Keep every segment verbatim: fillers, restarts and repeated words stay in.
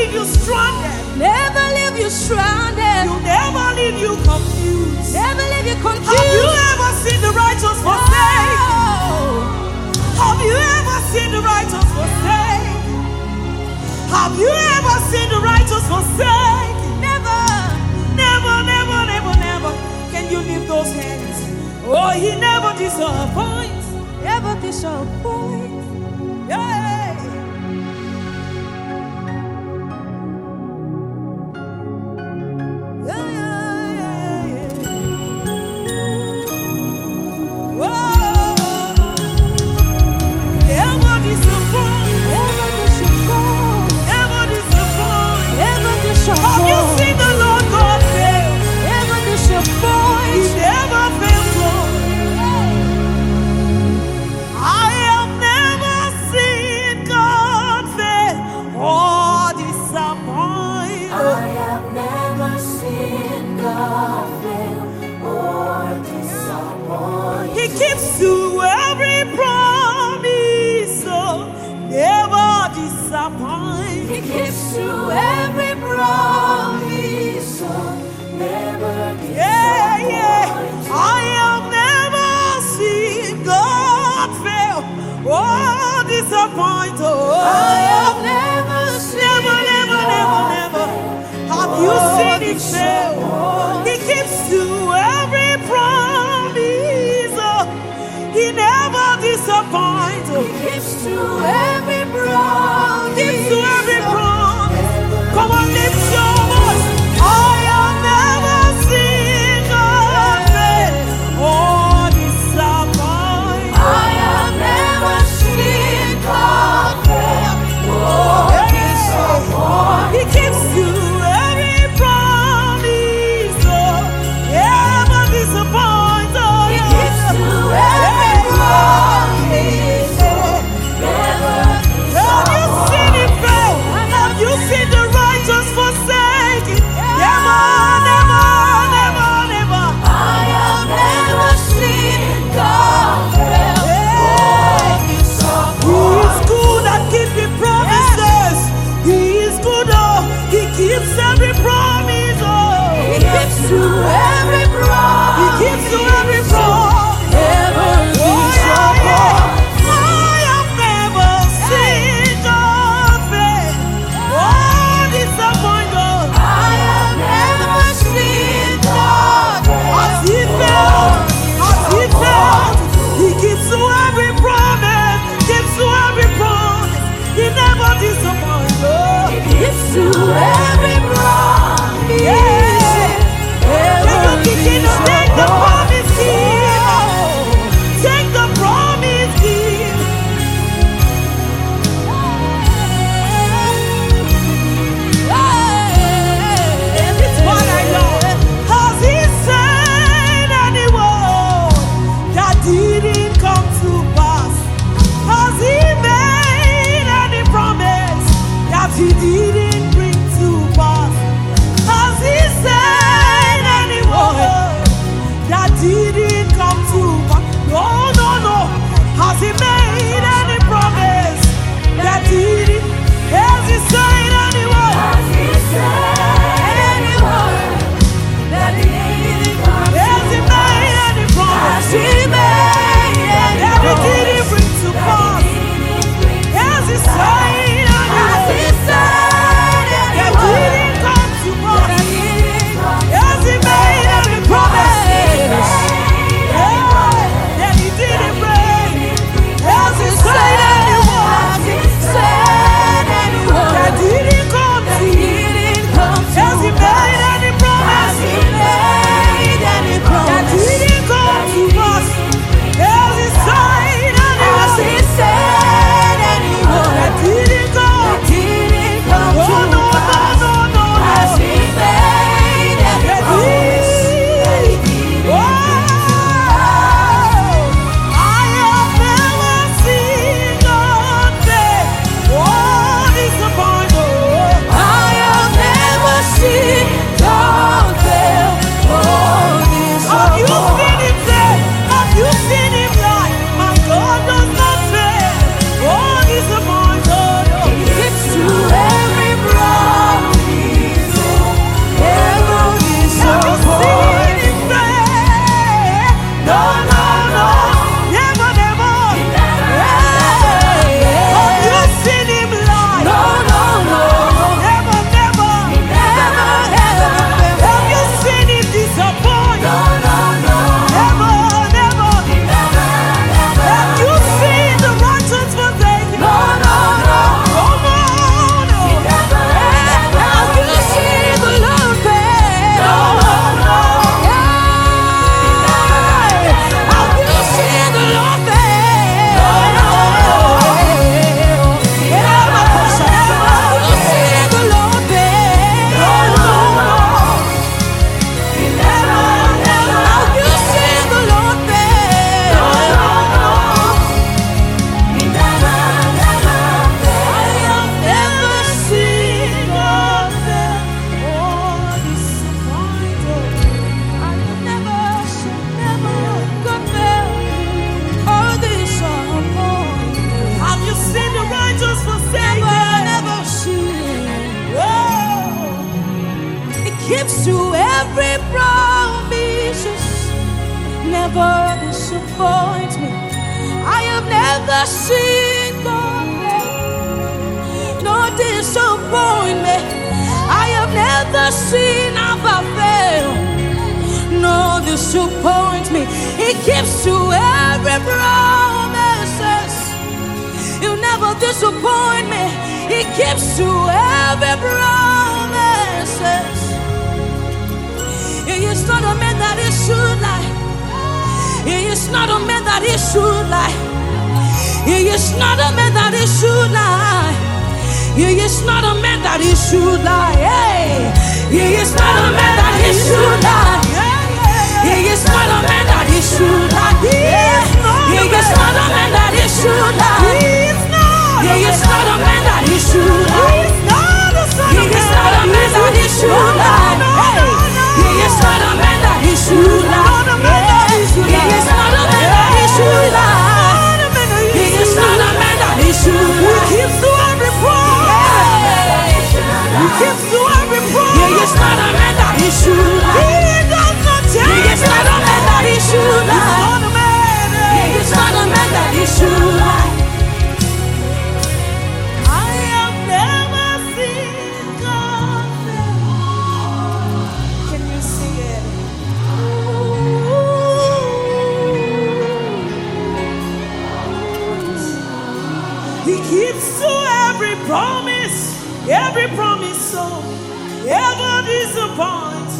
leave you stranded. Never leave you stranded. You never leave you confused. Never leave you confused. Have you ever seen the righteous forsaken? Have you ever seen the righteous forsaken? Have you ever seen the righteous forsaken? Never. Never, never, never, never. Can you lift those hands? Oh, he never disappoints. Never disappoints. Yeah. Yeah, yeah, yeah, yeah. Whoa. Never disappoint. Never disappoint. Never disappoint. Never disappoint. Have you seen the Lord God fail? Never He disappoint. never fails. Lord. I have never seen God fail or disappoint. I have never seen God fail or disappoint. He keeps to every promise, so never disappoint. He keeps to every promise, so never disappoint. Yeah, yeah. I have never seen God fail or disappoint. Oh, I have never seen never, never, never, never. Have you seen Him fail? He keeps to every promise. Oh, He never disappoints. He keeps to every promise. Keeps to every promise. Come on, lift your voice. I have never seen God fail or disappoint. I have never seen God fail never disappoint me. I have never seen God fail. No disappointment. I have never seen Abba fail. No disappointment. He keeps to every promises. He'll never disappoint me. He keeps to every promises. He is not a man that he should lie. He is not a man that he should lie. He is not a man that he should lie. He is not a man that he should lie. Hey. He is not a man that he should lie. He is not a man that he should lie. He is not a man that he should lie. He is not a man that he should lie. He is not a man that he should lie. He is not a man that he should lie. He is not a man that he should lie. He is not a man that he should lie. He keeps to every promise. He keeps to every promise. He is not a man that he should lie. He does not change. He is not a man that he should lie. He is not a man that he should lie. I have never seen God fail. Can you sing it? He keeps to every promise, every promise, so never disappoints.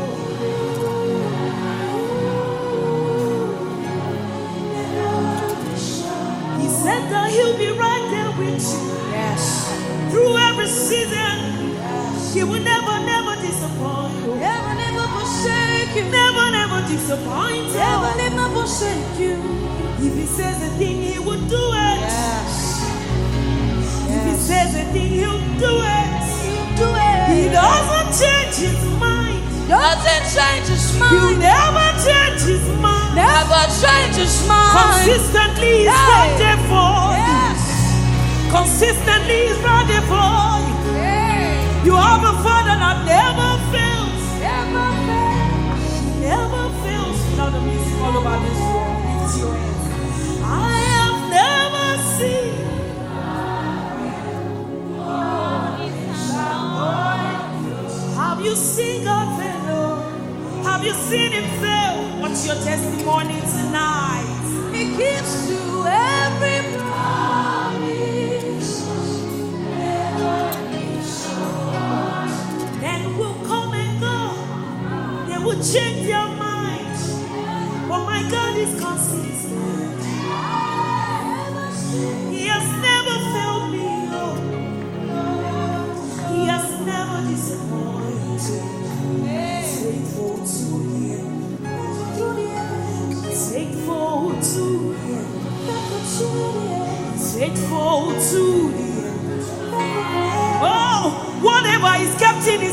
He said that he'll be right there with you. Yes. Through every season. Yes. He will never, never disappoint you. Never, never forsake you. Never, never disappoint you. Never, never forsake you. If he says a thing, he will do it. Yes. If he says a thing, he'll do it. He'll do it. He doesn't change his mind. Doesn't change his mind. He'll never change his mind. Never change his mind. Consistently, he's hey. right there for yes. you. Consistently, he's right there for you. Hey. You have a Father that never fails. Never fails. Never fails. Now the music all over this room. Lift your hands. I have never seen. Have you seen God fail? Have you seen him fail? What's your testimony tonight? He keeps to every promise. Then will come and go. They will change their mind. But my God is consistent. He has never failed me. Oh. He has never disappointed. Faithful to him. Faithful to him. Faithful to him. Oh, whatever is kept in his